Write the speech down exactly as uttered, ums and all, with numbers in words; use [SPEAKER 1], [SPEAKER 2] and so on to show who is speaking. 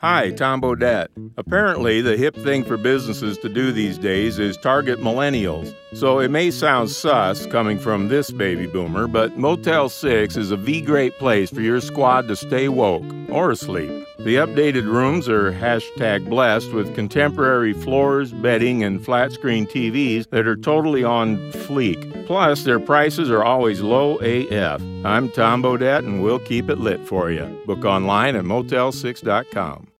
[SPEAKER 1] Hi, Tom Bodett. Apparently, the hip thing for businesses to do these days is target millennials. So it may sound sus coming from this baby boomer, but Motel six is a V-great place for your squad to stay woke or asleep. The updated rooms are hashtag blessed with contemporary floors, bedding, and flat-screen T Vs that are totally on fleek. Plus, their prices are always low A F. I'm Tom Bodett, and we'll keep it lit for you. Book online at motel six dot com.